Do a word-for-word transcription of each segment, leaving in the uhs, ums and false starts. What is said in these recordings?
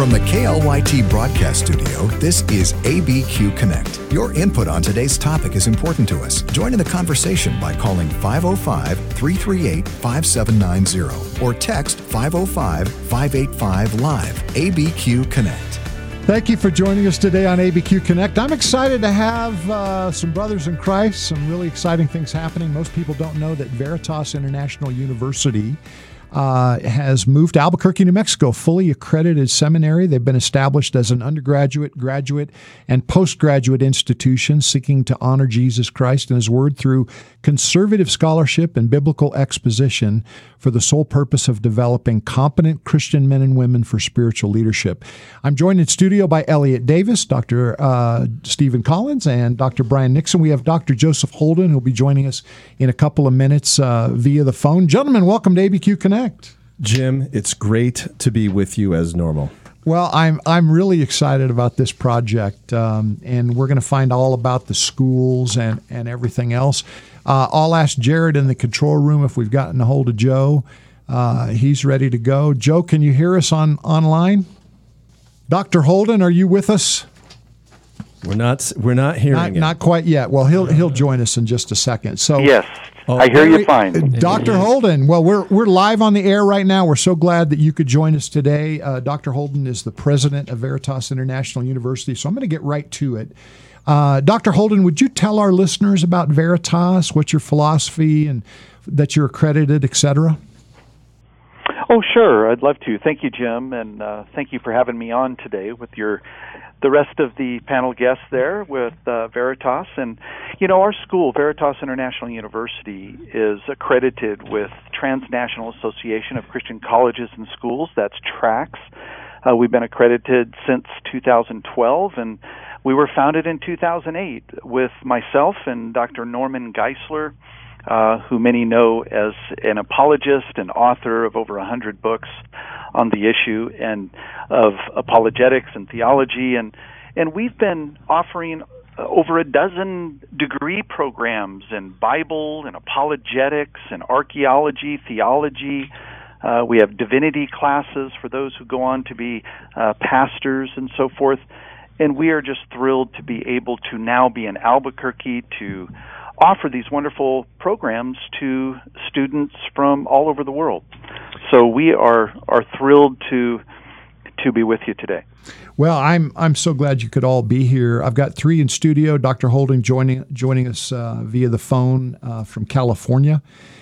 From the K L Y T broadcast studio, this is A B Q Connect. Your input on today's topic is important to us. Join in the conversation by calling five oh five, three three eight, five seven nine zero or text five oh five, five eight five, live. A B Q Connect. Thank you for joining us today on A B Q Connect. I'm excited to have uh, some brothers in Christ, some really exciting things happening. Most people don't know that Veritas International University Uh, has moved to Albuquerque, New Mexico, fully accredited seminary. They've been established as an undergraduate, graduate, and postgraduate institution seeking to honor Jesus Christ and His Word through conservative scholarship and biblical exposition for the sole purpose of developing competent Christian men and women for spiritual leadership. I'm joined in studio by Elliot Davis, Doctor Uh, Stephen Collins, and Doctor Brian Nixon. We have Doctor Joseph Holden, who'll be joining us in a couple of minutes uh, via the phone. Gentlemen, welcome to A B Q Connect. Jim, it's great to be with you as normal. Well, I'm I'm really excited about this project, um, and we're going to find all about the schools and, and everything else. Uh, I'll ask Jared in the control room if we've gotten a hold of Joe. Uh, he's ready to go. Joe, can you hear us on online? Doctor Holden, are you with us? We're not we're not hearing not, it. Not quite yet. Well, he'll he'll join us in just a second. So yes. Oh, I hear you fine. Doctor Holden, well, we're we're live on the air right now. We're so glad that you could join us today. Uh, Doctor Holden is the president of Veritas International University, so I'm going to get right to it. Uh, Doctor Holden, would you tell our listeners about Veritas, what's your philosophy, and that you're accredited, et cetera? Oh, sure. I'd love to. Thank you, Jim, and uh, thank you for having me on today with your the rest of the panel guests there with uh, Veritas. And, you know, our school, Veritas International University, is accredited with Transnational Association of Christian Colleges and Schools. That's TRACS. Uh, we've been accredited since two thousand twelve, and we were founded in two thousand eight with myself and Doctor Norman Geisler, Uh, who many know as an apologist and author of over one hundred books on the issue and of apologetics and theology. And, and we've been offering uh, over a dozen degree programs in Bible and apologetics and archaeology, theology. Uh, we have divinity classes for those who go on to be uh, pastors and so forth. And we are just thrilled to be able to now be in Albuquerque to offer these wonderful programs to students from all over the world. So we are are thrilled to to be with you today. Well, I'm I'm so glad you could all be here. I've got three in studio. Doctor Holden joining joining us uh, via the phone uh, from California.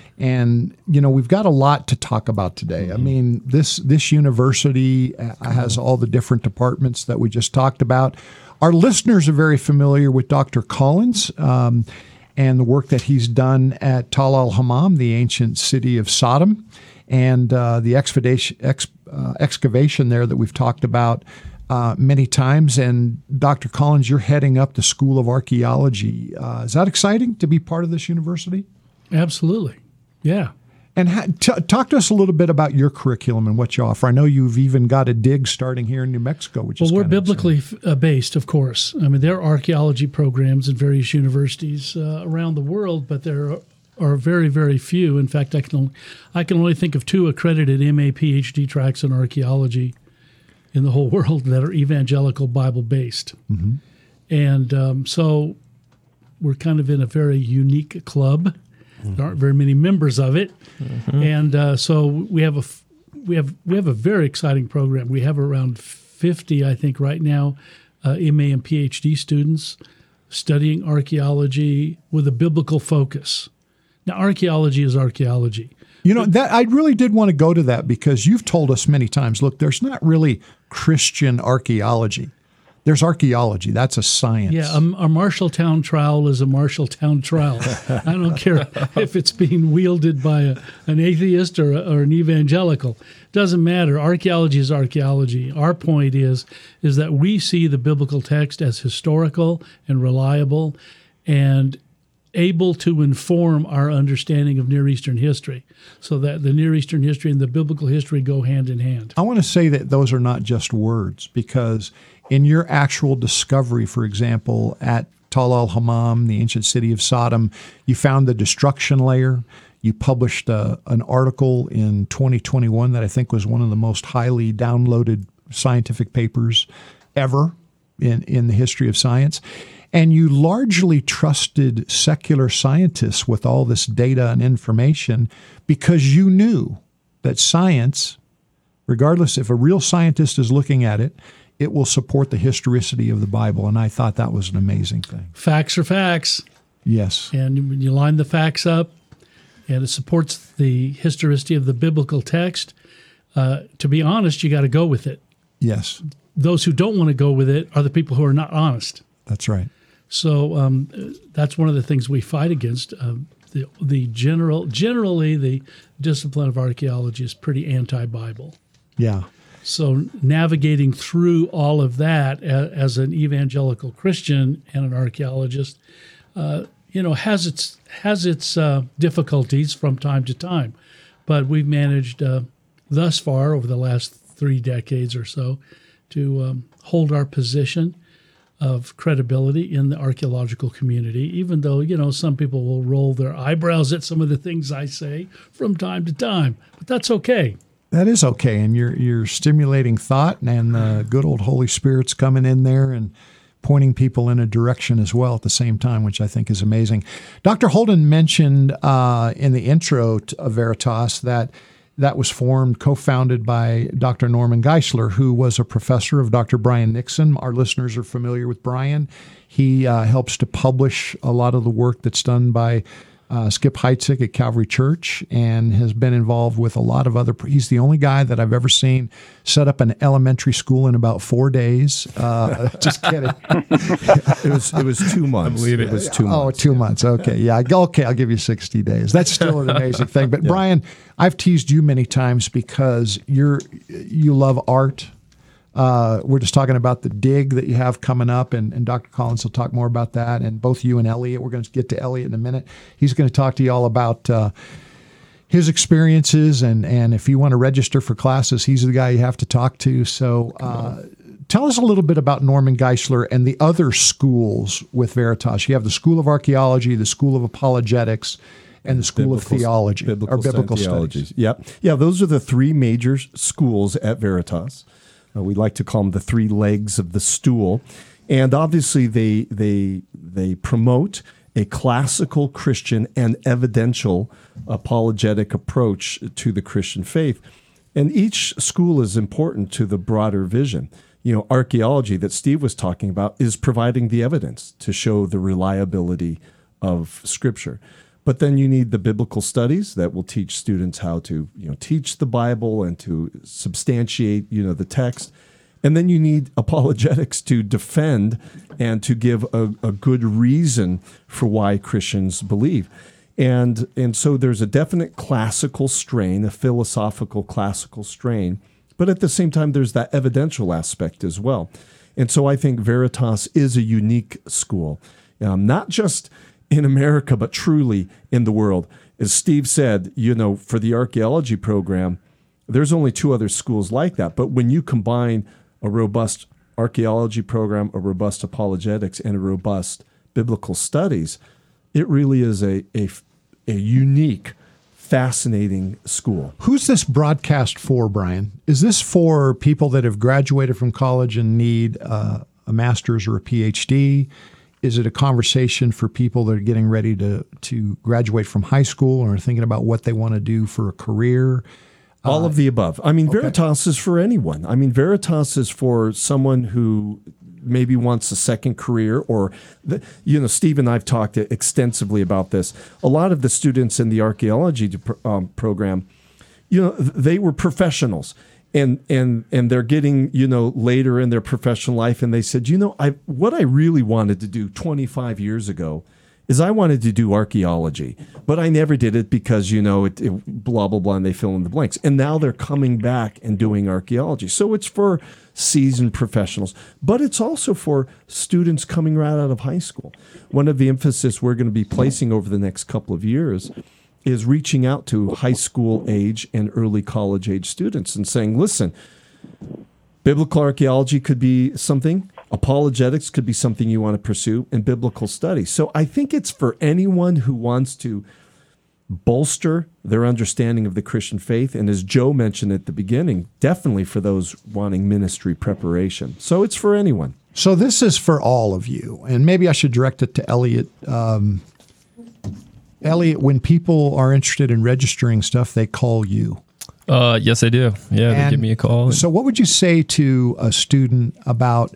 And, you know, we've got a lot to talk about today. Mm-hmm. I mean, this this university has all the different departments that we just talked about. Our listeners are very familiar with Doctor Collins um, and the work that he's done at Tal al-Hammam, the ancient city of Sodom, and uh, the excavation, ex, uh, excavation there that we've talked about uh, many times. And Doctor Collins, you're heading up the School of Archaeology. Uh, is that exciting to be part of this university? Absolutely. Yeah. And ha- t- talk to us a little bit about your curriculum and what you offer. I know you've even got a dig starting here in New Mexico, which well, is we're kind of biblically f- uh, based, of course. I mean, there are archaeology programs in various universities uh, around the world, but there are, are very, very few. In fact, I can only, I can only think of two accredited M A P H D tracks in archaeology in the whole world that are evangelical Bible based. Mm-hmm. And um, so we're kind of in a very unique club. There aren't very many members of it, mm-hmm. and uh, so we have a we have we have a very exciting program. We have around fifty, I think, right now, uh, M A and P H D students studying archaeology with a biblical focus. Now, archaeology is archaeology. You know, that I really did want to go to that because you've told us many times, look, there's not really Christian archaeology. There's archaeology. That's a science. Yeah, a, a Marshalltown trowel is a Marshalltown trowel. I don't care if it's being wielded by a, an atheist or, a, or an evangelical. Doesn't matter. Archaeology is archaeology. Our point is, is that we see the biblical text as historical and reliable and able to inform our understanding of Near Eastern history, so that the Near Eastern history and the biblical history go hand in hand. I want to say that those are not just words, because in your actual discovery, for example, at Tal al-Hammam, the ancient city of Sodom, you found the destruction layer. You published a, an article in twenty twenty-one that I think was one of the most highly downloaded scientific papers ever in, in the history of science. And you largely trusted secular scientists with all this data and information because you knew that science, regardless if a real scientist is looking at it, it will support the historicity of the Bible. And I thought that was an amazing thing. Facts are facts. Yes. And when you line the facts up and it supports the historicity of the biblical text, uh, to be honest, you got to go with it. Yes. Those who don't want to go with it are the people who are not honest. That's right. So um, that's one of the things we fight against. Uh, the the general generally the discipline of archaeology is pretty anti-Bible. Yeah. So navigating through all of that as, as an evangelical Christian and an archaeologist, uh, you know, has its has its uh, difficulties from time to time, but we've managed uh, thus far over the last three decades or so to um, hold our position of credibility in the archaeological community, even though, you know, some people will roll their eyebrows at some of the things I say from time to time, but that's okay. That is okay, and you're you're stimulating thought, and the good old Holy Spirit's coming in there and pointing people in a direction as well at the same time, which I think is amazing. Doctor Holden mentioned uh, in the intro to Veritas that that was formed, co-founded by Doctor Norman Geisler, who was a professor of Doctor Brian Nixon. Our listeners are familiar with Brian. He uh, helps to publish a lot of the work that's done by Uh, Skip Heitzig at Calvary Church, and has been involved with a lot of other. He's the only guy that I've ever seen set up an elementary school in about four days. Uh, just kidding. It was it was two months. It was two oh, months. two months. Okay, yeah. Okay, I'll give you sixty days. That's still an amazing thing. But Yeah. Brian, I've teased you many times because you're you love art. Uh, we're just talking about the dig that you have coming up, and, and Doctor Collins will talk more about that. And both you and Elliot, we're going to get to Elliot in a minute. He's going to talk to you all about uh, his experiences, and, and if you want to register for classes, he's the guy you have to talk to. So uh, tell us a little bit about Norman Geisler and the other schools with Veritas. You have the School of Archaeology, the School of Apologetics, and the School biblical, of Theology, biblical or Biblical Theologies. Studies. Yep. Yeah, those are the three major schools at Veritas. Uh, we like to call them the three legs of the stool. And obviously they they they promote a classical Christian and evidential apologetic approach to the Christian faith. And each school is important to the broader vision. You know, archaeology that Steve was talking about is providing the evidence to show the reliability of Scripture. But then you need the biblical studies that will teach students how to, you know, teach the Bible and to substantiate, you know, the text. And then you need apologetics to defend and to give a, a good reason for why Christians believe. And, and so there's a definite classical strain, a philosophical classical strain, but at the same time, there's that evidential aspect as well. And so I think Veritas is a unique school, um, not just in America, but truly in the world. As Steve said, you know, for the archaeology program, there's only two other schools like that. But when you combine a robust archaeology program, a robust apologetics, and a robust biblical studies, it really is a, a, a unique, fascinating school. Who's this broadcast for, Brian? Is this for people that have graduated from college and need uh, a master's or a P H D? Is it a conversation for people that are getting ready to, to graduate from high school or are thinking about what they want to do for a career? All uh, of the above. I mean, okay. Veritas is for anyone. I mean, Veritas is for someone who maybe wants a second career, or, the, you know, Steve and I have talked extensively about this. A lot of the students in the archaeology um, program, you know, they were professionals. And and and they're getting, you know, later in their professional life, and they said, you know, I what I really wanted to do twenty-five years ago is I wanted to do archaeology, but I never did it because, you know, it, it blah, blah, blah, and they fill in the blanks. And now they're coming back and doing archaeology. So it's for seasoned professionals, but it's also for students coming right out of high school. One of the emphasis we're going to be placing over the next couple of years is reaching out to high school age and early college age students and saying, listen, biblical archaeology could be something, apologetics could be something you want to pursue, and biblical studies. So I think it's for anyone who wants to bolster their understanding of the Christian faith. And as Joe mentioned at the beginning, definitely for those wanting ministry preparation. So it's for anyone. So this is for all of you. And maybe I should direct it to Elliot. Um, Elliot, when people are interested in registering stuff, they call you. Uh, yes, I do. Yeah, And they give me a call. And so what would you say to a student about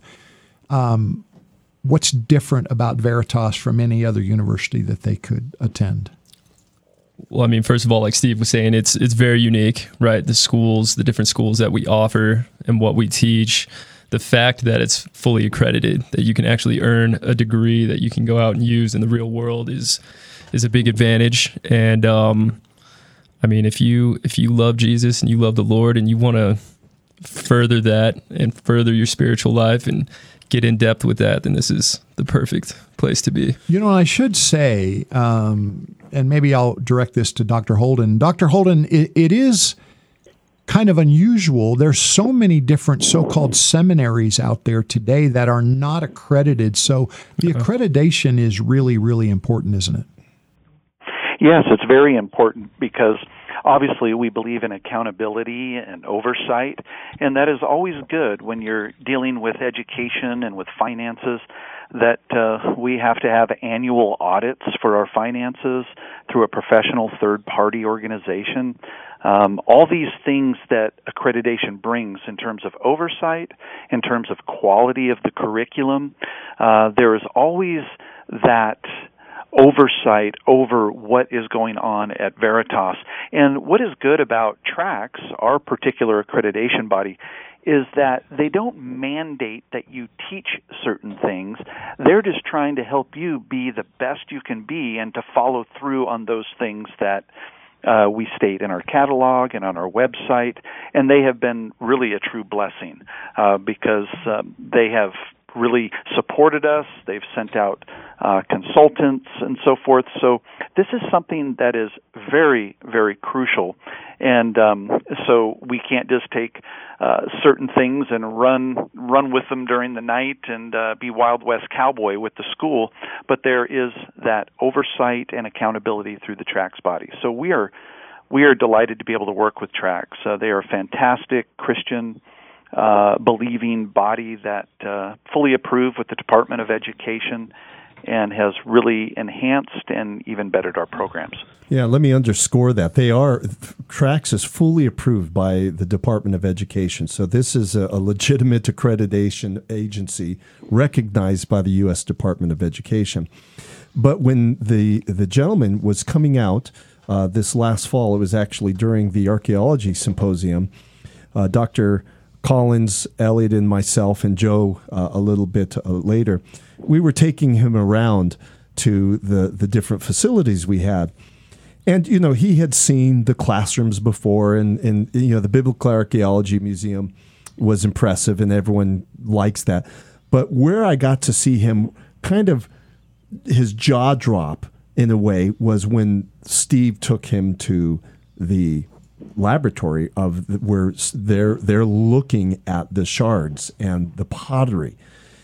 um, what's different about Veritas from any other university that they could attend? Well, I mean, first of all, like Steve was saying, it's it's very unique, right? The schools, the different schools that we offer and what we teach, the fact that it's fully accredited, that you can actually earn a degree that you can go out and use in the real world is is a big advantage. And um, I mean, if you if you love Jesus and you love the Lord and you want to further that and further your spiritual life and get in depth with that, then this is the perfect place to be. You know, I should say, um, and maybe I'll direct this to Doctor Holden. Doctor Holden, it, it is kind of unusual. There's so many different so-called seminaries out there today that are not accredited. So the accreditation is really, really important, isn't it? Yes, it's very important because obviously we believe in accountability and oversight, and that is always good when you're dealing with education and with finances, that uh, we have to have annual audits for our finances through a professional third-party organization. Um, all these things that accreditation brings in terms of oversight, in terms of quality of the curriculum, uh, there is always that oversight over what is going on at Veritas. And what is good about TRACS, our particular accreditation body, is that they don't mandate that you teach certain things. They're just trying to help you be the best you can be and to follow through on those things that uh, we state in our catalog and on our website. And they have been really a true blessing uh, because um, they have really supported us. They've sent out uh, consultants and so forth. So this is something that is very, very crucial. And um, so we can't just take uh, certain things and run run with them during the night and uh, be Wild West cowboy with the school. But there is that oversight and accountability through the TRACS body. So we are we are delighted to be able to work with TRACS. Uh, they are a fantastic Christian Uh, believing body that uh, fully approved with the Department of Education and has really enhanced and even bettered our programs. Yeah, let me underscore that. They are, TRACS is fully approved by the Department of Education. So this is a, a legitimate accreditation agency recognized by the U S Department of Education. But when the, the gentleman was coming out uh, this last fall, it was actually during the archaeology symposium, uh, Doctor Collins, Elliot, and myself, and Joe uh, a little bit uh, later, we were taking him around to the, the different facilities we had. And, you know, he had seen the classrooms before, and, and you know, the Biblical Archaeology Museum was impressive, and everyone likes that. But where I got to see him kind of, his jaw drop in a way, was when Steve took him to the laboratory of the, where they're they're looking at the shards and the pottery.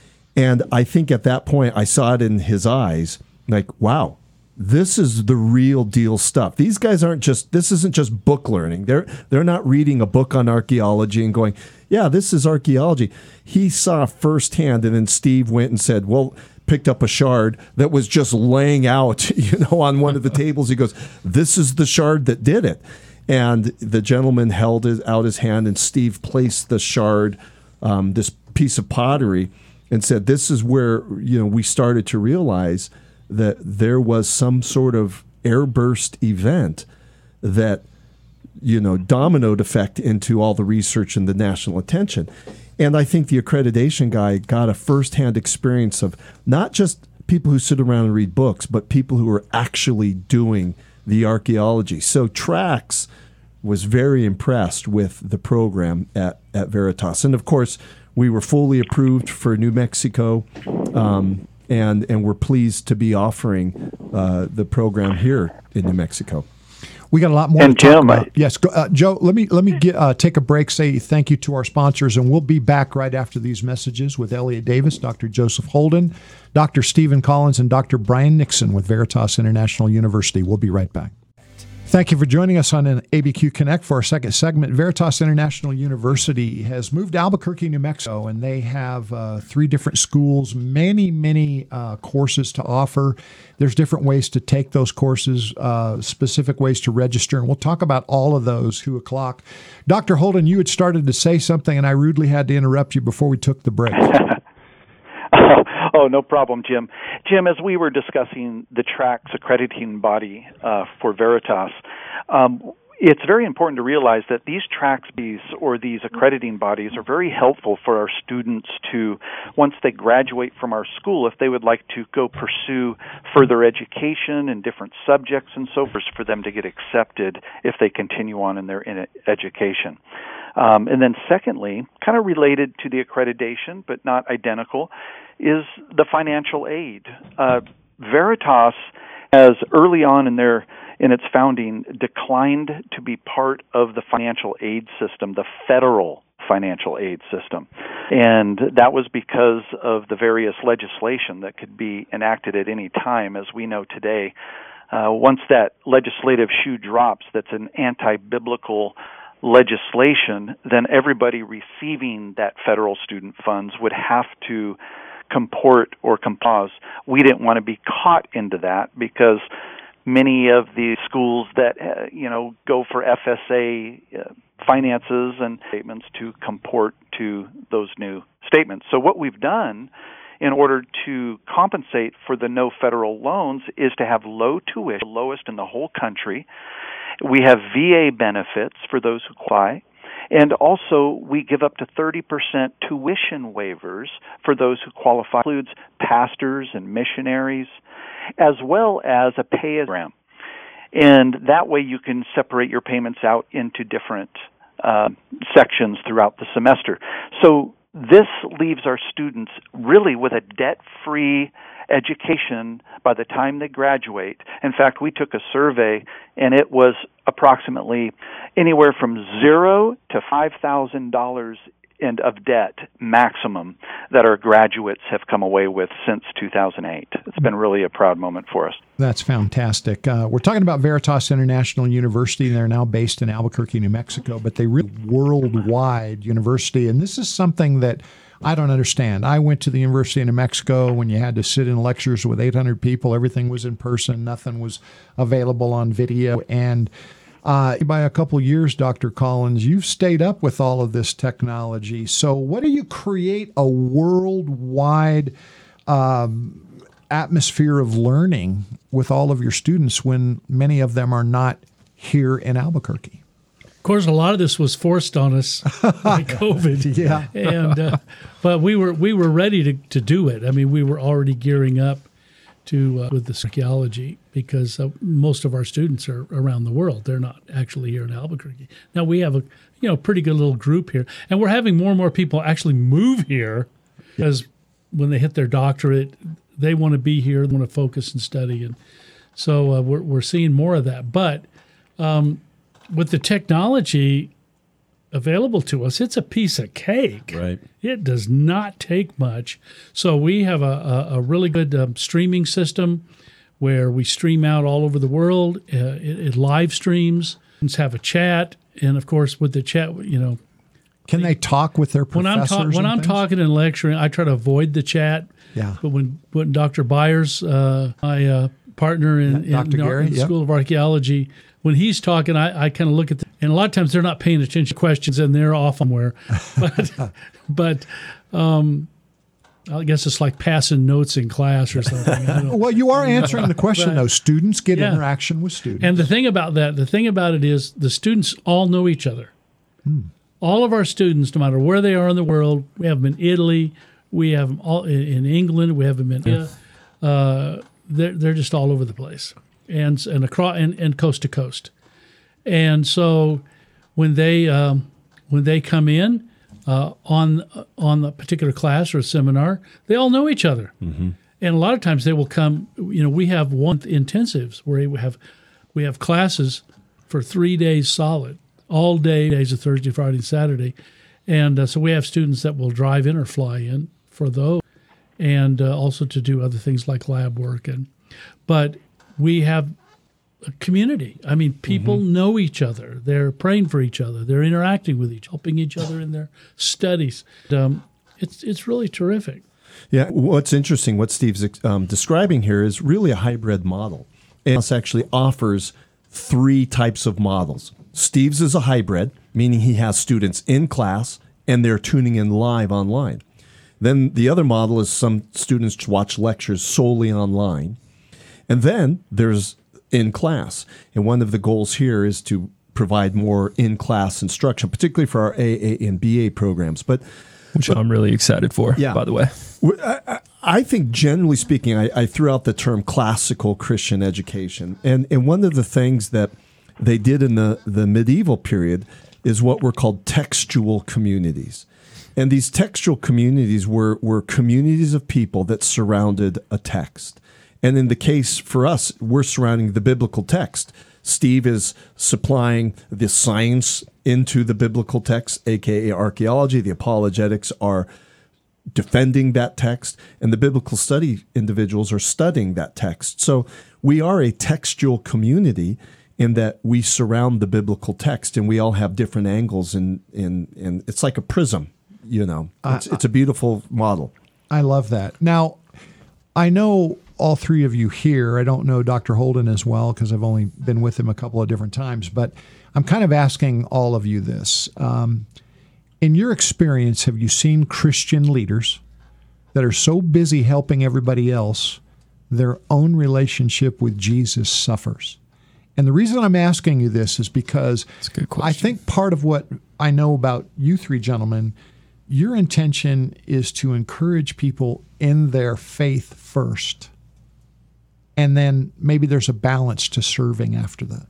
And I think at that point I saw it in his eyes, like, wow, this is the real deal stuff. These guys aren't just, this isn't just book learning. They're they're not reading a book on archaeology and going, yeah, this is archaeology. He saw firsthand, and then Steve went and said, well, picked up a shard that was just laying out, you know, on one of the tables. He goes, this is the shard that did it. And the gentleman held his, out his hand, and Steve placed the shard, um, this piece of pottery, and said, this is where, you know, we started to realize that there was some sort of airburst event that, you know, dominoed effect into all the research and the national attention. And I think the accreditation guy got a firsthand experience of not just people who sit around and read books, but people who are actually doing the archaeology. So TRACS was very impressed with the program at, at Veritas. And of course, we were fully approved for New Mexico, um, and, and we're pleased to be offering uh, the program here in New Mexico. We got a lot more and to talk Jim, about. I, yes, go, uh, Joe, let me let me get, uh, take a break, say thank you to our sponsors, and we'll be back right after these messages with Elliot Davis, Doctor Joseph Holden, Doctor Stephen Collins, and Doctor Brian Nixon with Veritas International University. We'll be right back. Thank you for joining us on an A B Q Connect for our second segment. Veritas International University has moved to Albuquerque, New Mexico, and they have uh, three different schools, many, many uh, courses to offer. There's different ways to take those courses, uh, specific ways to register, and we'll talk about all of those two o'clock. Doctor Holden, you had started to say something, and I rudely had to interrupt you before we took the break. Oh, oh, no problem, Jim. Jim, as we were discussing the TRACS accrediting body uh, for Veritas, um, it's very important to realize that these TRACS bodies or these accrediting bodies are very helpful for our students to, once they graduate from our school, if they would like to go pursue further education in different subjects and so forth, for them to get accepted if they continue on in their in education. Um, and then secondly, kind of related to the accreditation, but not identical, is the financial aid. Uh, Veritas has early on in their in its founding declined to be part of the financial aid system, the federal financial aid system. And that was because of the various legislation that could be enacted at any time. As we know today, uh, once that legislative shoe drops, that's an anti-biblical legislation, then everybody receiving that federal student funds would have to comport or compose. We didn't want to be caught into that because many of the schools that uh, you know go for F S A uh, finances and statements to comport to those new statements. So what we've done in order to compensate for the no federal loans is to have low tuition, the lowest in the whole country. We have V A benefits for those who qualify. And also, we give up to thirty percent tuition waivers for those who qualify. It includes pastors and missionaries, as well as a pay program. And that way you can separate your payments out into different uh, sections throughout the semester. So this leaves our students really with a debt-free education by the time they graduate. In fact, we took a survey, and it was approximately anywhere from zero to five thousand dollars and of debt maximum that our graduates have come away with since two thousand eight. It's been really a proud moment for us. That's fantastic. Uh, we're talking about Veritas International University. They're now based in Albuquerque, New Mexico, but they really worldwide university, and this is something that I don't understand. I went to the University of New Mexico when you had to sit in lectures with eight hundred people. Everything was in person. Nothing was available on video. And uh, by a couple years, Doctor Collins, you've stayed up with all of this technology. So what do you create a worldwide um, atmosphere of learning with all of your students when many of them are not here in Albuquerque? Of course, a lot of this was forced on us by COVID. Yeah, and uh, but we were we were ready to, to do it. I mean, we were already gearing up to uh, with the archaeology because uh, most of our students are around the world. They're not actually here in Albuquerque. Now we have a you know pretty good little group here, and we're having more and more people actually move here because when they hit their doctorate, they want to be here, they want to focus and study, and so uh, we're we're seeing more of that. But um, with the technology available to us, it's a piece of cake. Right. It does not take much. So we have a, a, a really good um, streaming system where we stream out all over the world. Uh, it, it live streams. Students have a chat, and of course, with the chat, you know, can they talk with their when I'm professors? ta- when I'm things? talking and lecturing, I try to avoid the chat. Yeah. But when when Doctor Byers, uh, my uh, partner in, Yeah, Doctor in, Gary, in the yep. School of Archaeology, when he's talking, I, I kind of look at, the, and a lot of times they're not paying attention to questions and they're off somewhere. But, but um, I guess it's like passing notes in class or something. I don't, Well, you are answering the question, But- though. Students get Yeah. interaction with students. And the thing about that, the thing about it is the students all know each other. Hmm. All of our students, no matter where they are in the world, we have them in Italy, we have them all in, in England, we have them in India. Uh, they're they're just all over the place, and and across and, and coast to coast. And so when they um, when they come in uh, on on a particular class or a seminar, they all know each other. Mm-hmm. And a lot of times they will come. You know, we have one intensives where we have we have classes for three days solid, all day days of Thursday, Friday, and Saturday, and uh, so we have students that will drive in or fly in for those, and uh, also to do other things like lab work. And but we have a community. I mean, people mm-hmm. know each other. They're praying for each other. They're interacting with each, helping each other in their studies. Um, it's it's really terrific. Yeah, what's interesting, what Steve's um, describing here is really a hybrid model. And it actually offers three types of models. Steve's is a hybrid, meaning he has students in class and they're tuning in live online. Then the other model is some students watch lectures solely online. And then there's in class. And one of the goals here is to provide more in-class instruction, particularly for our A A and B A programs. But Which but, I'm really excited for, yeah. by the way. I, I think, generally speaking, I, I threw out the term classical Christian education. And, and one of the things that they did in the, the medieval period is what were called textual communities. And these textual communities were, were communities of people that surrounded a text. And in the case for us, we're surrounding the biblical text. Steve is supplying the science into the biblical text, a k a archaeology. The apologetics are defending that text, and the biblical study individuals are studying that text. So we are a textual community in that we surround the biblical text, and we all have different angles, and and, and it's like a prism, you know. It's, uh, it's a beautiful model. I love that. Now, I know all three of you here. I don't know Doctor Holden as well because I've only been with him a couple of different times, but I'm kind of asking all of you this. Um, in your experience, have you seen Christian leaders that are so busy helping everybody else, their own relationship with Jesus suffers? And the reason I'm asking you this is because I think part of what I know about you three gentlemen, your intention is to encourage people in their faith first. And then maybe there's a balance to serving after that.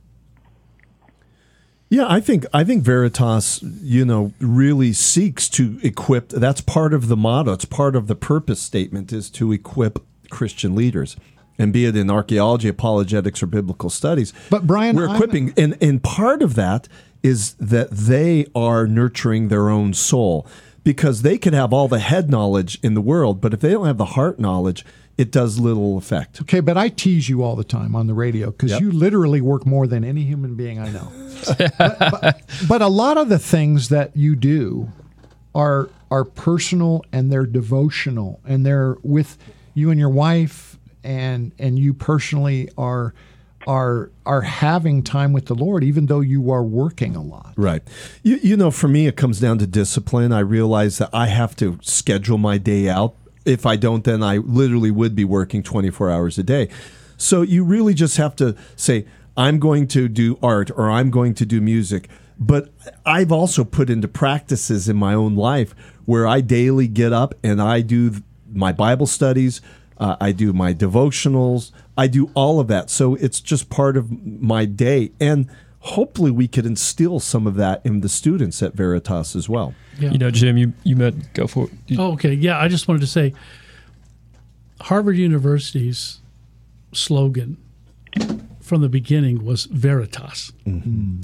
Yeah, I think I think Veritas, you know, really seeks to equip. That's part of the motto. It's part of the purpose statement is to equip Christian leaders, and be it in archaeology, apologetics, or biblical studies. But Brian, we're equipping, I'm... and and part of that is that they are nurturing their own soul, because they could have all the head knowledge in the world, but if they don't have the heart knowledge, it does little effect. Okay, but I tease you all the time on the radio because yep. you literally work more than any human being I know. but, but, but a lot of the things that you do are are personal, and they're devotional, and they're with you and your wife, and and you personally are are are having time with the Lord, even though you are working a lot. Right. You, you know, for me, it comes down to discipline. I realize that I have to schedule my day out. If I don't, then I literally would be working twenty-four hours a day. So you really just have to say, I'm going to do art, or I'm going to do music. But I've also put into practices in my own life where I daily get up and I do my Bible studies, uh, I do my devotionals, I do all of that. So it's just part of my day. And hopefully we could instill some of that in the students at Veritas as well. Yeah. You know, Jim, you, you meant go for it. You, oh, okay. Yeah, I just wanted to say Harvard University's slogan from the beginning was Veritas. Mm-hmm.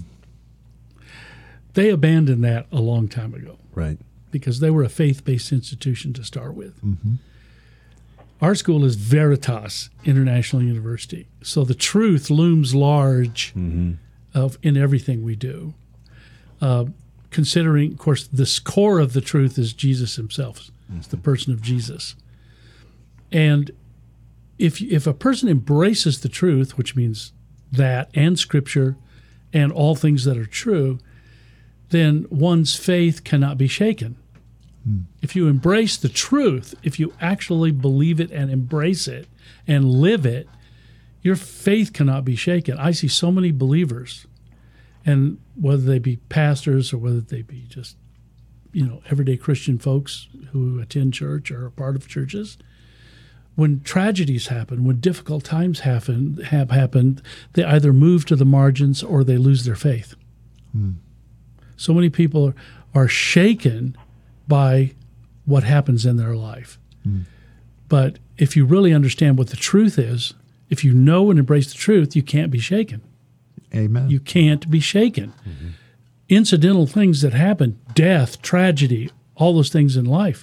They abandoned that a long time ago. Right. Because they were a faith-based institution to start with. Mm-hmm. Our school is Veritas International University. So the truth looms large mm-hmm. of in everything we do. Uh, considering, of course, this core of the truth is Jesus himself. Mm-hmm. It's the person of Jesus. And if if a person embraces the truth, which means that and Scripture and all things that are true, then one's faith cannot be shaken. Mm. If you embrace the truth, if you actually believe it and embrace it and live it, your faith cannot be shaken. I see so many believers, and whether they be pastors or whether they be just, you know, everyday Christian folks who attend church or are part of churches, when tragedies happen, when difficult times happen, have happened, they either move to the margins or they lose their faith. Mm. So many people are, are shaken by what happens in their life. Mm. But if you really understand what the truth is, if you know and embrace the truth, you can't be shaken. Amen. You can't be shaken. Mm-hmm. Incidental things that happen, death, tragedy, all those things in life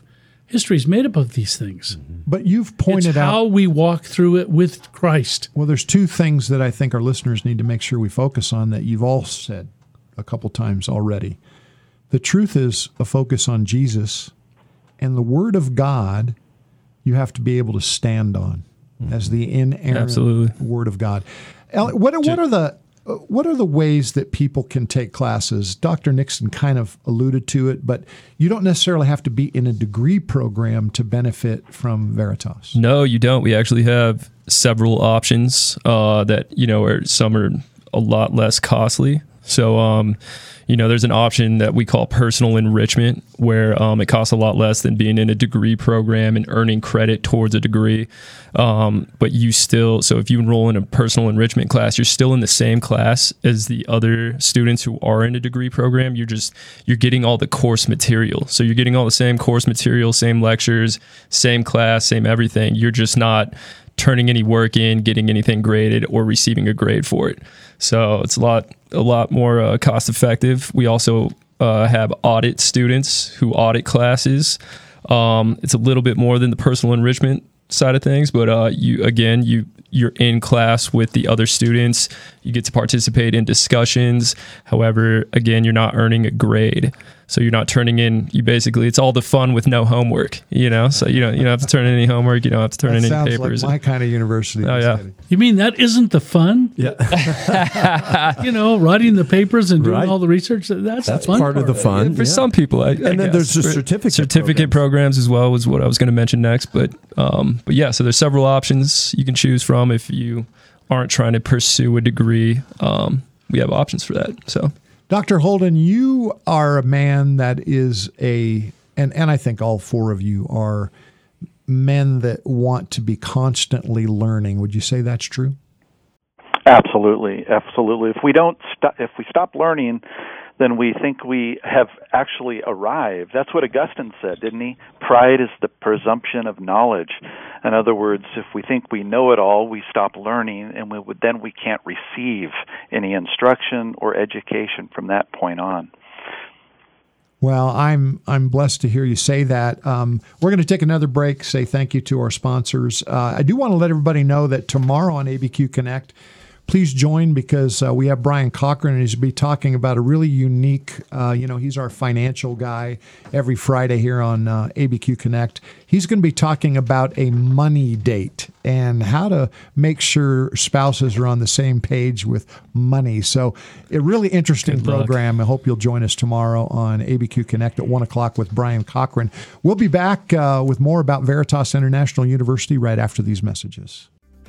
History is made up of these things. But you've pointed it's out how we walk through it with Christ. Well, there's two things that I think our listeners need to make sure we focus on that you've all said a couple times already. The truth is a focus on Jesus, and the Word of God you have to be able to stand on as the inerrant Absolutely. Word of God. Elliot, what, what are the what are the ways that people can take classes? Doctor Nixon kind of alluded to it, but you don't necessarily have to be in a degree program to benefit from Veritas. No, you don't. We actually have several options uh, that, you know, are, some are a lot less costly. So, um, you know, there's an option that we call personal enrichment, where um, it costs a lot less than being in a degree program and earning credit towards a degree. Um, but you still, so if you enroll in a personal enrichment class, you're still in the same class as the other students who are in a degree program. You're just, you're getting all the course material. So you're getting all the same course material, same lectures, same class, same everything. You're just not turning any work in, getting anything graded, or receiving a grade for it. So it's a lot, a lot more uh, cost effective. We also uh, have audit students who audit classes. Um, it's a little bit more than the personal enrichment side of things, but uh, you again, you you're in class with the other students. You get to participate in discussions. However, again, you're not earning a grade. So you're not turning in, you basically, it's all the fun with no homework, you know? So you don't, you don't have to turn in any homework. You don't have to turn that in any sounds papers. Like my kind of university. Oh, yeah. You mean that isn't the fun? Yeah. You know, writing the papers and doing Right. all the research, that's, That's the fun part of the fun. For yeah. some people, I, And then there's the certificate certificate programs. as well was what I was going to mention next. But um, but yeah, so there's several options you can choose from if you aren't trying to pursue a degree. Um, we have options for that. So. Doctor Holden, you are a man that is a, and, and I think all four of you are men that want to be constantly learning. Would you say that's true? Absolutely, absolutely. If we don't, st- if we stop learning, then we think we have actually arrived. That's what Augustine said, didn't he? Pride is the presumption of knowledge. In other words, if we think we know it all, we stop learning, and we would, then we can't receive any instruction or education from that point on. Well, I'm I'm blessed to hear you say that. Um, we're going to take another break, say thank you to our sponsors. Uh, I do want to let everybody know that tomorrow on A B Q Connect, please join, because uh, we have Brian Cochran, and he's going to be talking about a really unique, uh, you know, he's our financial guy every Friday here on uh, A B Q Connect. He's going to be talking about a money date and how to make sure spouses are on the same page with money. So a really interesting Good luck. program. I hope you'll join us tomorrow on A B Q Connect at one o'clock with Brian Cochran. We'll be back uh, with more about Veritas International University right after these messages.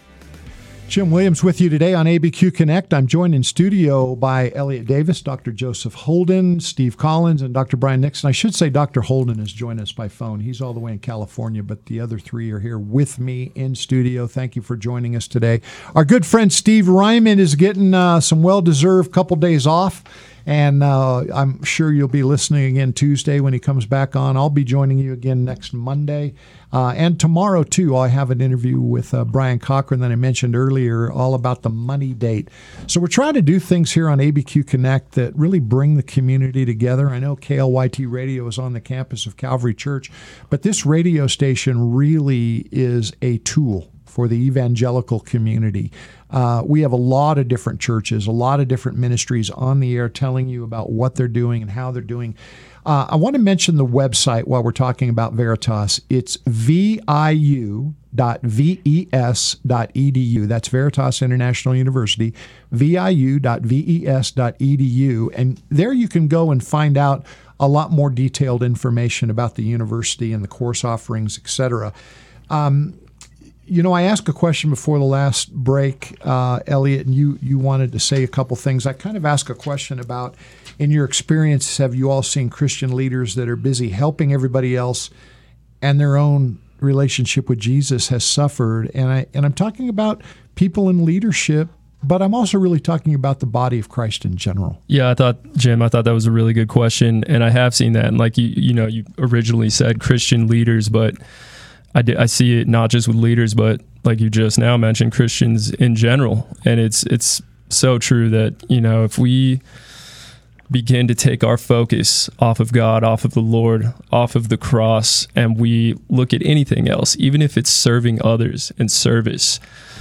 Jim Williams with you today on A B Q Connect. I'm joined in studio by Elliot Davis, Doctor Joseph Holden, Steve Collins, and Doctor Brian Nixon. I should say Doctor Holden has joined us by phone. He's all the way in California, but the other three are here with me in studio. Thank you for joining us today. Our good friend Steve Ryman is getting uh, some well-deserved couple days off, and uh, I'm sure you'll be listening again Tuesday when he comes back on. I'll be joining you again next Monday. Uh, and tomorrow, too, I have an interview with uh, Brian Cochran that I mentioned earlier, all about the money date. So we're trying to do things here on A B Q Connect that really bring the community together. I know K L Y T Radio is on the campus of Calvary Church, but this radio station really is a tool for the evangelical community. Uh, we have a lot of different churches, a lot of different ministries on the air telling you about what they're doing and how they're doing. Uh, I want to mention the website while we're talking about Veritas. It's V I U dot V E S dot E D U. That's Veritas International University, V I U dot V E S dot E D U. And there you can go and find out a lot more detailed information about the university and the course offerings, et cetera. Um, You know, I asked a question before the last break, uh, Elliot, and you, you wanted to say a couple things. I kind of asked a question about, in your experience, have you all seen Christian leaders that are busy helping everybody else and their own relationship with Jesus has suffered? And, I, and I'm talking about people in leadership, but I'm also really talking about the body of Christ in general. Yeah, I thought, Jim, I thought that was a really good question. And I have seen that. And like you, you know, you originally said Christian leaders, but I, d- I see it not just with leaders, but like you just now mentioned, Christians in general. And it's it's so true that, you know, if we begin to take our focus off of God, off of the Lord, off of the cross, and we look at anything else, even if it's serving others and service,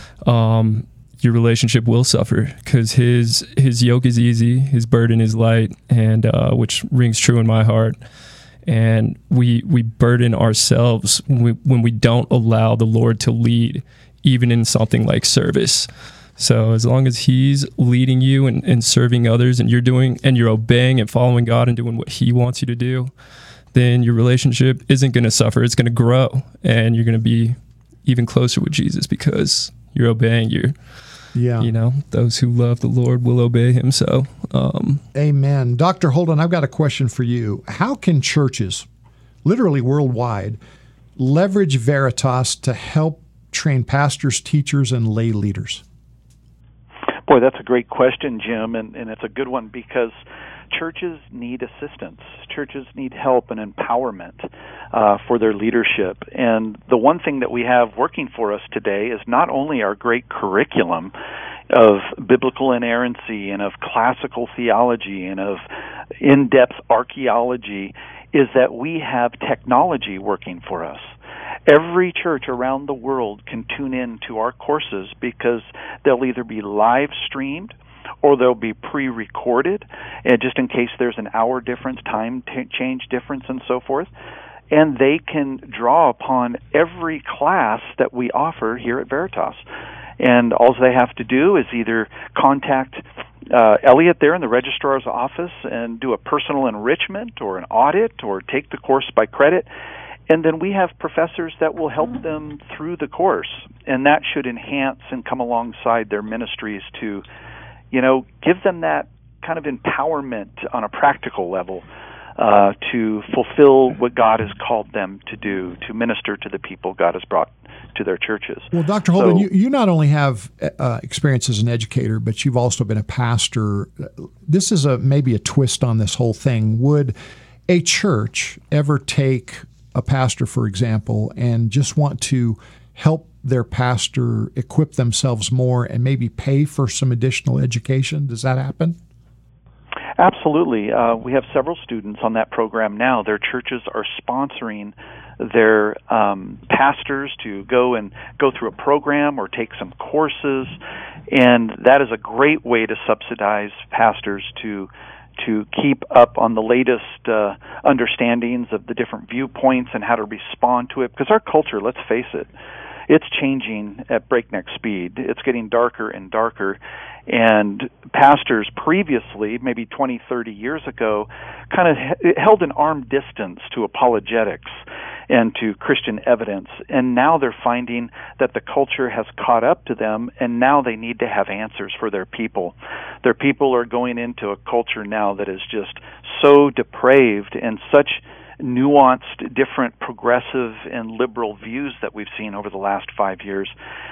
um, your relationship will suffer, because his his yoke is easy, his burden is light, and uh, which rings true in my heart. And we we burden ourselves when we, when we don't allow the Lord to lead, even in something like service. So as long as he's leading you and, and serving others, and you're doing and you're obeying and following God and doing what he wants you to do, then your relationship isn't going to suffer. It's going to grow, and you're going to be even closer with Jesus because you're obeying. You're, yeah. you know, those who love the Lord will obey him. So, um, amen. Doctor Holden, I've got a question for you. How can churches, literally worldwide, leverage Veritas to help train pastors, teachers, and lay leaders? Boy, that's a great question, Jim, and, and it's a good one because churches need assistance. Churches need help and empowerment uh, for their leadership. And the one thing that we have working for us today is not only our great curriculum of biblical inerrancy and of classical theology and of in-depth archaeology, is that we have technology working for us. Every church around the world can tune in to our courses because they'll either be live streamed or they'll be pre-recorded, and just in case there's an hour difference, time t- change difference, and so forth. And they can draw upon every class that we offer here at Veritas. And all they have to do is either contact uh, Elliot there in the registrar's office and do a personal enrichment or an audit or take the course by credit. And then we have professors that will help them through the course, and that should enhance and come alongside their ministries to, you know, give them that kind of empowerment on a practical level uh, to fulfill what God has called them to do, to minister to the people God has brought to their churches. Well, Doctor Holden, so, you, you not only have uh, experience as an educator, but you've also been a pastor. This is a maybe a twist on this whole thing. Would a church ever take a pastor, for example, and just want to help their pastor equip themselves more and maybe pay for some additional education? Does that happen? Absolutely. Uh, we have several students on that program now. Their churches are sponsoring their um, pastors to go and go through a program or take some courses, and that is a great way to subsidize pastors to to keep up on the latest uh, understandings of the different viewpoints and how to respond to it. Because our culture, let's face it, it's changing at breakneck speed. It's getting darker and darker. And pastors previously, maybe twenty, thirty years ago, kind of held an arm distance to apologetics and to Christian evidence. And now they're finding that the culture has caught up to them, and now they need to have answers for their people. Their people are going into a culture now that is just so depraved and such nuanced, different progressive and liberal views that we've seen over the last five years.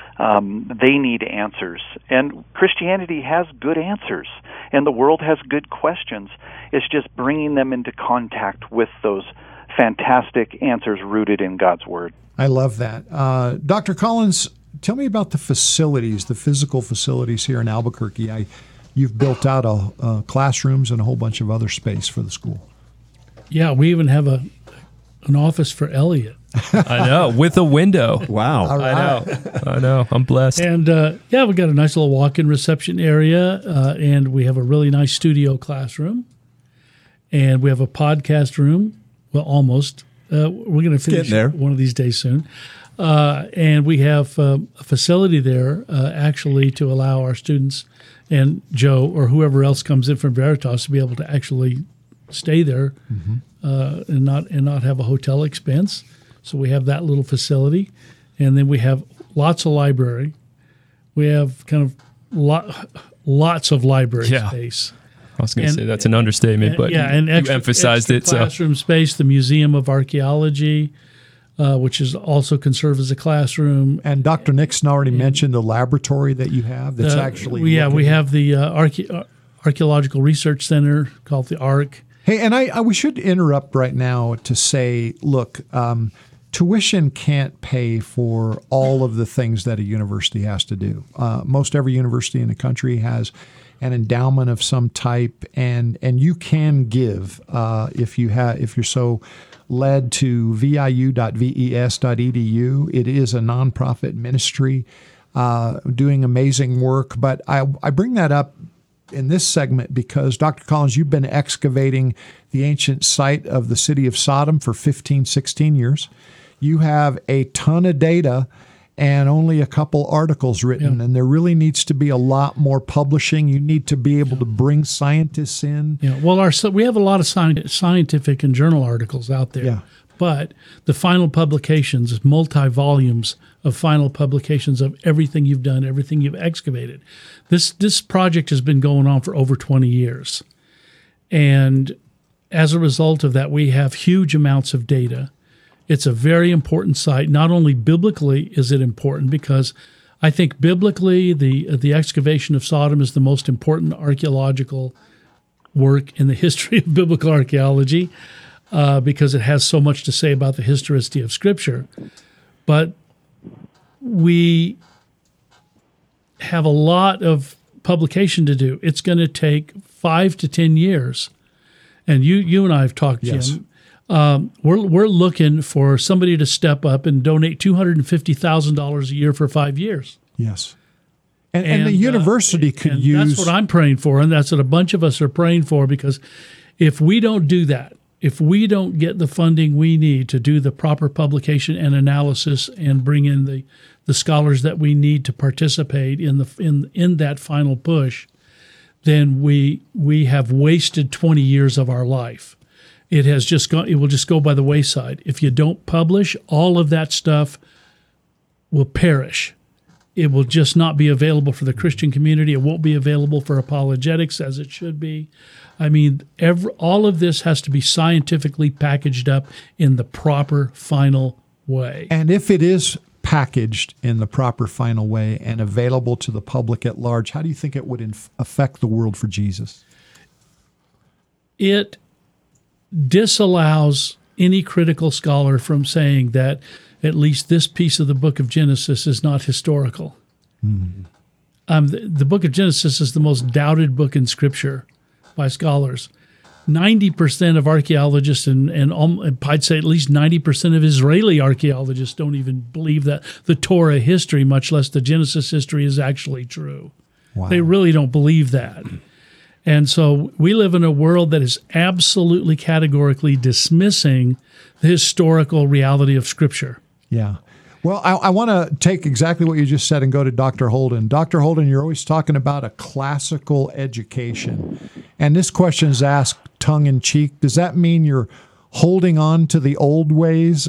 Um, they need answers. And Christianity has good answers, and the world has good questions. It's just bringing them into contact with those fantastic answers rooted in God's Word. I love that. Uh, Doctor Collins, tell me about the facilities, the physical facilities here in Albuquerque. I, you've built out a, a classrooms and a whole bunch of other space for the school. Yeah, we even have a an office for Elliot. I know, with a window. Wow. All right. I know. I know. I'm blessed. And uh, yeah, we got a nice little walk-in reception area, uh, and we have a really nice studio classroom, and we have a podcast room. Well, almost. Uh, we're going to finish there. one of these days soon. Uh, and we have um, a facility there uh, actually to allow our students and Joe or whoever else comes in from Veritas to be able to actually stay there mm-hmm. uh, and not and not have a hotel expense. So we have that little facility, and then we have lots of library. We have kind of lot, lots of library Yeah. space. I was going to And- say that's an understatement, And- but yeah, you, and extra, you emphasized extra it. So classroom space, the Museum of Archaeology, uh, which is also can serve as a classroom. And Doctor Nixon already mentioned the laboratory that you have that's Uh, actually we- yeah, looking- we have the uh, Archae- uh, Archaeological Research Center called the ARC. Hey, and I, I we should interrupt right now to say, look, um, tuition can't pay for all of the things that a university has to do. Uh, most every university in the country has an endowment of some type, and and you can give uh, if you have if you're so led to V I U dot V E S dot E D U. It is a nonprofit ministry uh, doing amazing work. But I I bring that up in this segment because, Doctor Collins, you've been excavating the ancient site of the city of Sodom for fifteen, sixteen years. You have a ton of data and only a couple articles written, yeah. and there really needs to be a lot more publishing. You need to be able yeah. to bring scientists in. Yeah, well, our we have a lot of sci- scientific and journal articles out there, yeah. but the final publications, multi-volumes of final publications of everything you've done, everything you've excavated. This this project has been going on for over twenty years, and as a result of that, we have huge amounts of data. It's a very important site. Not only biblically is it important, because I think biblically the the excavation of Sodom is the most important archaeological work in the history of biblical archaeology, uh, because it has so much to say about the historicity of Scripture. But we have a lot of publication to do. It's going to take five to ten years. And you you and I have talked, Jim. Yes. Um, we're we're looking for somebody to step up and donate two hundred and fifty thousand dollars a year for five years. Yes, and and, and the university uh, could and use. That's what I'm praying for, and that's what a bunch of us are praying for. Because if we don't do that, if we don't get the funding we need to do the proper publication and analysis and bring in the the scholars that we need to participate in the in in that final push, then we we have wasted twenty years of our life. It has just gone. It will just go by the wayside. If you don't publish, all of that stuff will perish. It will just not be available for the Christian community. It won't be available for apologetics as it should be. I mean, every, all of this has to be scientifically packaged up in the proper final way. And if it is packaged in the proper final way and available to the public at large, how do you think it would inf- affect the world for Jesus? It disallows any critical scholar from saying that at least this piece of the book of Genesis is not historical. Mm-hmm. Um, the, the book of Genesis is the most doubted book in Scripture by scholars. ninety percent of archaeologists and, and um, I'd say at least ninety percent of Israeli archaeologists don't even believe that the Torah history, much less the Genesis history, is actually true. Wow. They really don't believe that. And so we live in a world that is absolutely categorically dismissing the historical reality of Scripture. Yeah. Well, I, I want to take exactly what you just said and go to Doctor Holden. Doctor Holden, you're always talking about a classical education. And this question is asked tongue-in-cheek. Does that mean you're holding on to the old ways?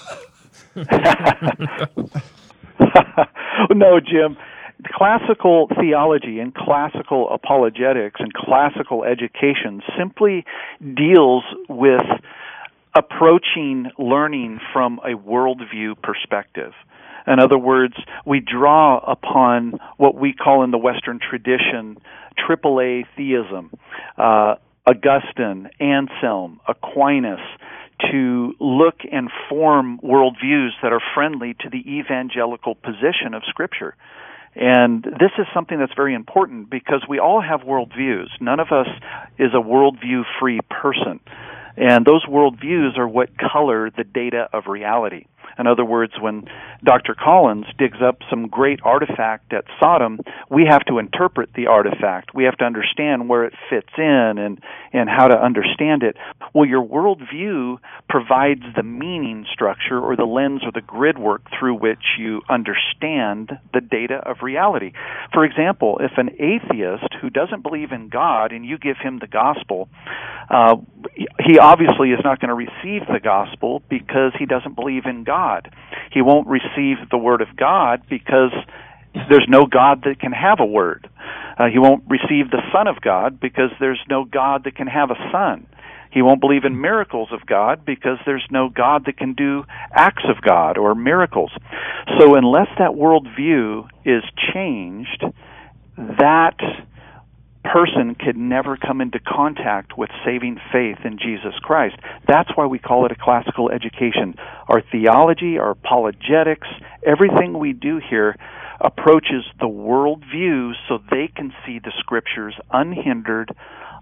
No, Jim. Classical theology and classical apologetics and classical education simply deals with approaching learning from a worldview perspective. In other words, we draw upon what we call in the Western tradition triple A theism, uh, Augustine, Anselm, Aquinas, to look and form worldviews that are friendly to the evangelical position of Scripture. And this is something that's very important because we all have worldviews. None of us is a worldview-free person. And those worldviews are what color the data of reality. In other words, when Doctor Collins digs up some great artifact at Sodom, we have to interpret the artifact. We have to understand where it fits in and, and how to understand it. Well, your worldview provides the meaning structure or the lens or the grid work through which you understand the data of reality. For example, if an atheist who doesn't believe in God and you give him the gospel, uh, he obviously is not going to receive the gospel because he doesn't believe in God. He won't receive the Word of God because there's no God that can have a Word. Uh, he won't receive the Son of God because there's no God that can have a Son. He won't believe in miracles of God because there's no God that can do acts of God or miracles. So unless that worldview is changed, that person could never come into contact with saving faith in Jesus Christ. That's why we call it a classical education. Our theology, our apologetics, everything we do here approaches the worldview so they can see the Scriptures unhindered,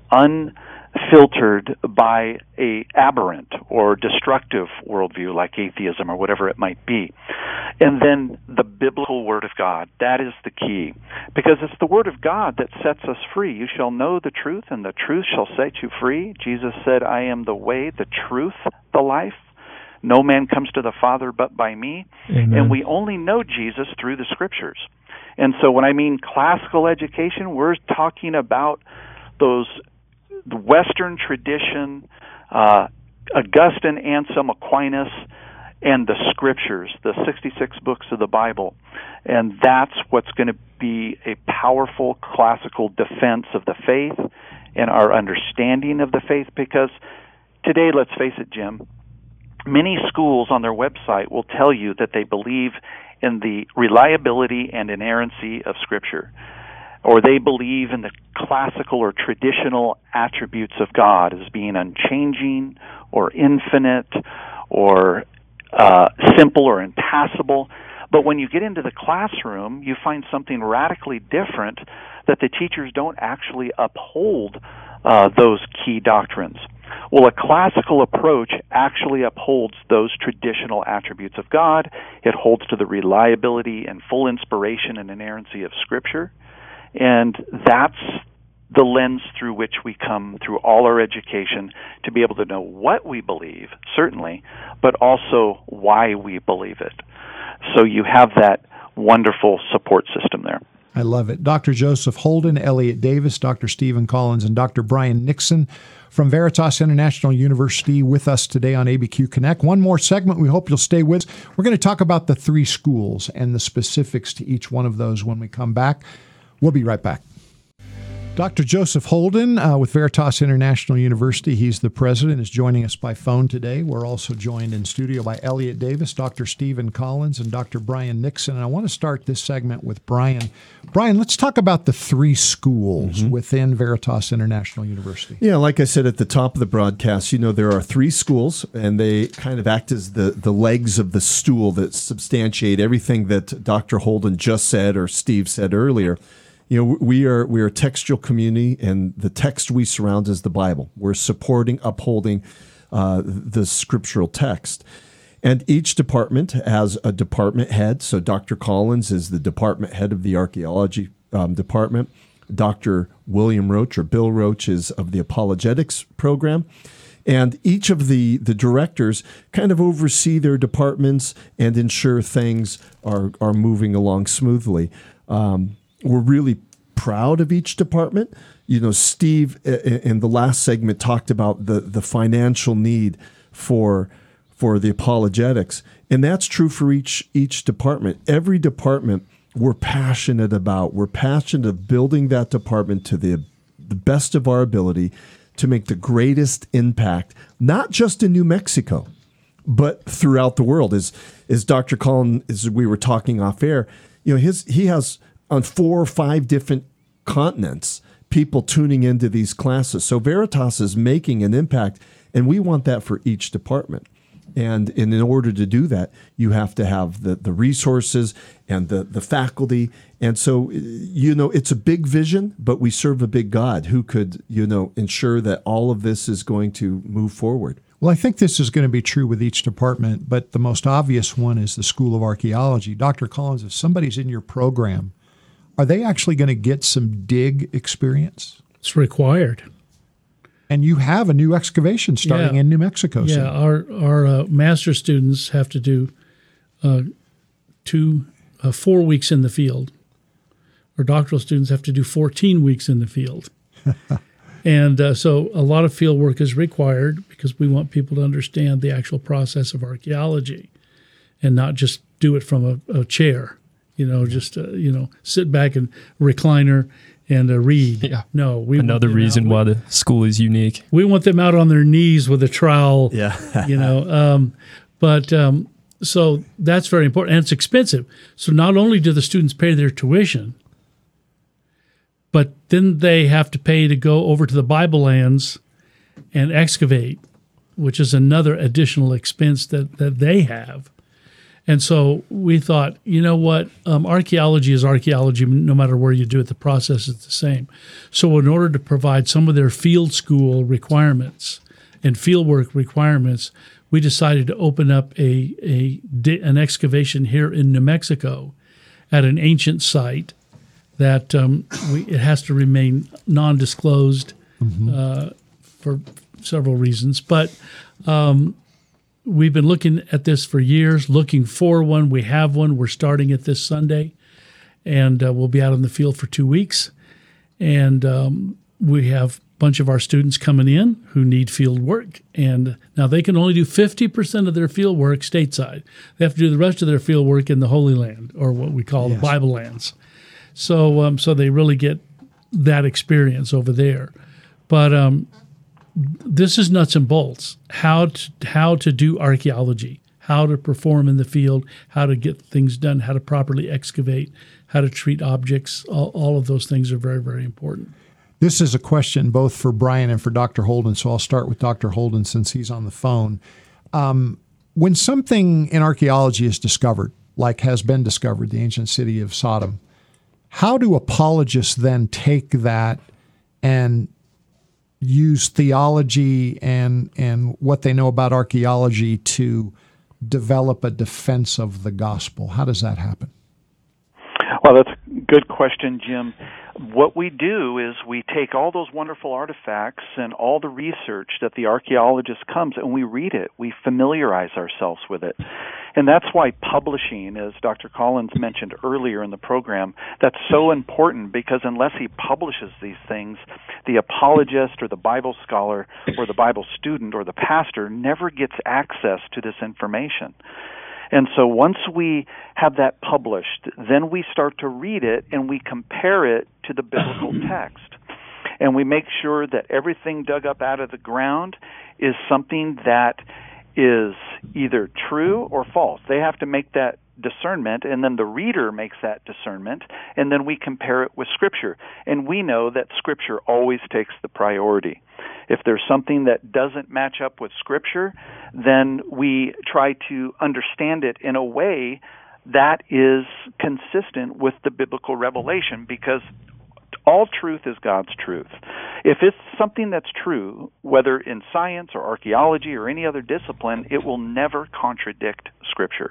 unfiltered by a aberrant or destructive worldview like atheism or whatever it might be. And then the biblical Word of God, that is the key. Because it's the Word of God that sets us free. You shall know the truth, and the truth shall set you free. Jesus said, I am the way, the truth, the life. No man comes to the Father but by me. Amen. And we only know Jesus through the Scriptures. And so when I mean classical education, we're talking about those Western tradition, uh, Augustine, Anselm, Aquinas, and the Scriptures, the sixty-six books of the Bible. And that's what's going to be a powerful classical defense of the faith and our understanding of the faith. Because today, let's face it, Jim, many schools on their website will tell you that they believe in the reliability and inerrancy of Scripture, or they believe in the classical or traditional attributes of God as being unchanging or infinite or uh, simple or impassible. But when you get into the classroom, you find something radically different, that the teachers don't actually uphold uh, those key doctrines. Well, a classical approach actually upholds those traditional attributes of God. It holds to the reliability and full inspiration and inerrancy of Scripture. And that's the lens through which we come through all our education to be able to know what we believe, certainly, but also why we believe it. So you have that wonderful support system there. I love it. Doctor Joseph Holden, Elliot Davis, Doctor Stephen Collins, and Doctor Brian Nixon from Veritas International University with us today on A B Q Connect. One more segment. We hope you'll stay with us. We're going to talk about the three schools and the specifics to each one of those when we come back. We'll be right back. Doctor Joseph Holden uh, with Veritas International University. He's the president, is joining us by phone today. We're also joined in studio by Elliot Davis, Doctor Stephen Collins, and Doctor Brian Nixon. And I want to start this segment with Brian. Brian, let's talk about the three schools mm-hmm. within Veritas International University. Yeah, like I said at the top of the broadcast, you know, there are three schools, and they kind of act as the, the legs of the stool that substantiate everything that Doctor Holden just said or Steve said earlier. You know, we are we are a textual community, and the text we surround is the Bible. We're supporting, upholding uh, the scriptural text. And each department has a department head. So Doctor Collins is the department head of the archaeology um, department. Doctor William Roach, or Bill Roach, is of the apologetics program. And each of the, the directors kind of oversee their departments and ensure things are, are moving along smoothly. Um, We're really proud of each department. You know, Steve in the last segment talked about the, the financial need for for the apologetics, and that's true for each each department. Every department we're passionate about. We're passionate of building that department to the the best of our ability to make the greatest impact, not just in New Mexico, but throughout the world. As as Doctor Collins, as we were talking off air, you know, his he has on four or five different continents, people tuning into these classes. So Veritas is making an impact, and we want that for each department. And, and in order to do that, you have to have the, the resources and the, the faculty. And so, you know, it's a big vision, but we serve a big God who could, you know, ensure that all of this is going to move forward. Well, I think this is going to be true with each department, but the most obvious one is the School of Archaeology. Doctor Collins, if somebody's in your program, are they actually going to get some dig experience? It's required. And you have a new excavation starting yeah. in New Mexico. Yeah, soon. our our uh, master students have to do uh, two, uh, four weeks in the field. Our doctoral students have to do fourteen weeks in the field. And uh, so a lot of field work is required because we want people to understand the actual process of archaeology and not just do it from a, a chair. You know, just, uh, you know, sit back and recliner and uh, read. Yeah. No, we Another reason out. why the school is unique. We want them out on their knees with a trowel. Yeah. you know, um, but um, so that's very important. And it's expensive. So not only do the students pay their tuition, but then they have to pay to go over to the Bible lands and excavate, which is another additional expense that, that they have. And so we thought, you know what, um, archaeology is archaeology no matter where you do it. The process is the same. So in order to provide some of their field school requirements and fieldwork requirements, we decided to open up a, a an excavation here in New Mexico at an ancient site that um, we, it has to remain non-disclosed mm-hmm. uh, for several reasons. But um, we've been looking at this for years, looking for one. We have one. We're starting it this Sunday, and uh, we'll be out in the field for two weeks. And um, we have a bunch of our students coming in who need field work. And now they can only do fifty percent of their field work stateside. They have to do the rest of their field work in the Holy Land, or what we call yes. the Bible lands. So um, so they really get that experience over there. But um, this is nuts and bolts, how to, how to do archaeology, how to perform in the field, how to get things done, how to properly excavate, how to treat objects. All, all of those things are very, very important. This is a question both for Brian and for Doctor Holden, so I'll start with Doctor Holden since he's on the phone. Um, when something in archaeology is discovered, like has been discovered, the ancient city of Sodom, how do apologists then take that and use theology and and what they know about archaeology to develop a defense of the gospel? How does that happen? Well, that's a good question, Jim. What we do is we take all those wonderful artifacts and all the research that the archaeologist comes, and we read it. We familiarize ourselves with it. And that's why publishing, as Doctor Collins mentioned earlier in the program, that's so important, because unless he publishes these things, the apologist or the Bible scholar or the Bible student or the pastor never gets access to this information. And so once we have that published, then we start to read it and we compare it to the biblical text. And we make sure that everything dug up out of the ground is something that is either true or false. They have to make that discernment, and then the reader makes that discernment, and then we compare it with Scripture. And we know that Scripture always takes the priority. If there's something that doesn't match up with Scripture, then we try to understand it in a way that is consistent with the biblical revelation, because all truth is God's truth. If it's something that's true, whether in science or archaeology or any other discipline, it will never contradict Scripture.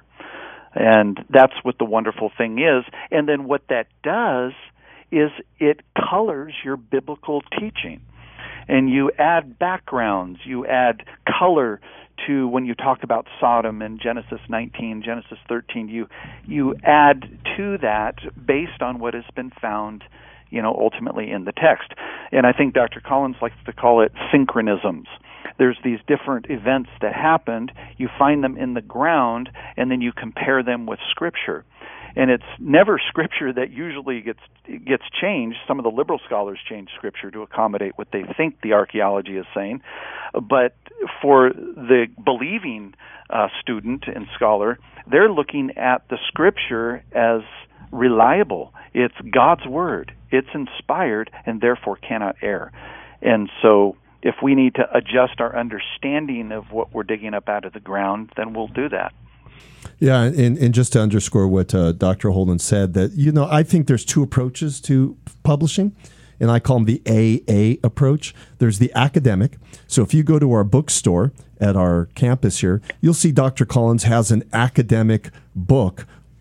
And that's what the wonderful thing is. And then what that does is it colors your biblical teaching. And you add backgrounds, you add color to when you talk about Sodom in Genesis nineteen, Genesis thirteen, you you add to that based on what has been found, you know, ultimately in the text. And I think Doctor Collins likes to call it synchronisms. There's these different events that happened, you find them in the ground, and then you compare them with Scripture. And it's never Scripture that usually gets gets changed. Some of the liberal scholars change Scripture to accommodate what they think the archaeology is saying. But for the believing uh, student and scholar, they're looking at the Scripture as reliable. It's God's Word. It's inspired and therefore cannot err. And so if we need to adjust our understanding of what we're digging up out of the ground, then we'll do that. Yeah, and, and just to underscore what uh, Doctor Holden said, that, you know, I think there's two approaches to publishing, and I call them the A A approach. There's the academic. So if you go to our bookstore at our campus here, you'll see Doctor Collins has an academic book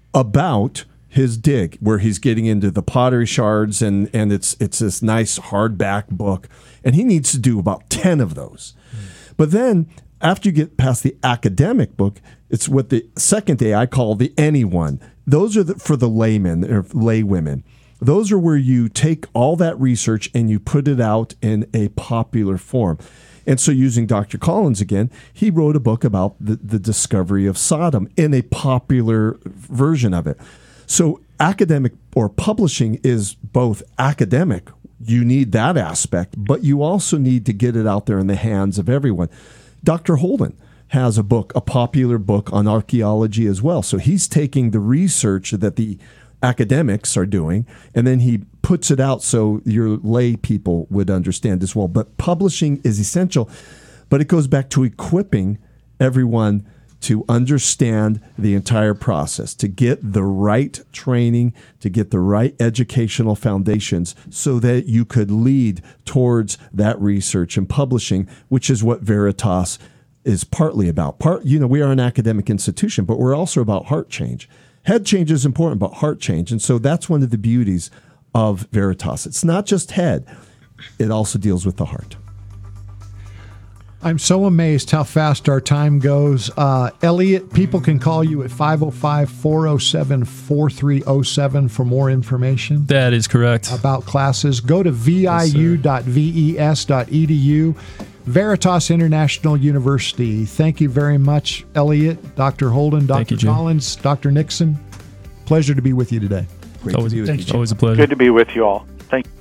about his dig, where he's getting into the pottery shards, and, and it's it's this nice hardback book, and he needs to do about ten of those. Mm. But then after you get past the academic book, it's what the second day I call the anyone. Those are the, for the laymen or lay women. Those are where you take all that research and you put it out in a popular form. And so using Doctor Collins again, he wrote a book about the, the discovery of Sodom in a popular version of it. So academic or publishing is both academic. You need that aspect, but you also need to get it out there in the hands of everyone. Doctor Holden has a book, a popular book on archaeology as well. So he's taking the research that the academics are doing, and then he puts it out so your lay people would understand as well. But publishing is essential, but it goes back to equipping everyone to understand the entire process, to get the right training, to get the right educational foundations so that you could lead towards that research and publishing, which is what Veritas is partly about. Part, you know, we are an academic institution, but we're also about heart change. Head change is important, but heart change. And so that's one of the beauties of Veritas. It's not just head. It also deals with the heart. I'm so amazed how fast our time goes. Uh, Elliot, people can call you at five oh five, four oh seven, four three oh seven for more information. That is correct. About classes. Go to V I U dot V E S dot E D U. Veritas International University. Thank you very much, Elliot, Doctor Holden, Doctor you, Collins, Doctor Nixon. Pleasure to be with you today. Great always, to be with you. always a pleasure. Good to be with you all. Thank you.